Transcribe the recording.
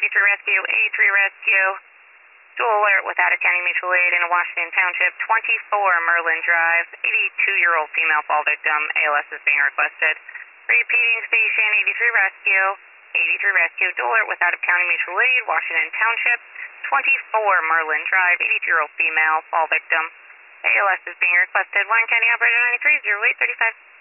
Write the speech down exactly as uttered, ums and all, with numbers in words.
eighty-three Rescue, eighty-three Rescue. Dual alert without a county mutual aid in Washington Township, twenty-four Merlin Drive. eighty-two-year-old female fall victim. A L S is being requested. Repeating station, eighty-three Rescue, eighty-three Rescue. Dual alert without a county mutual aid, Washington Township, twenty-four Merlin Drive. eighty-two-year-old female fall victim. A L S is being requested. Warren County Operator ninety-three, zero eight thirty-five.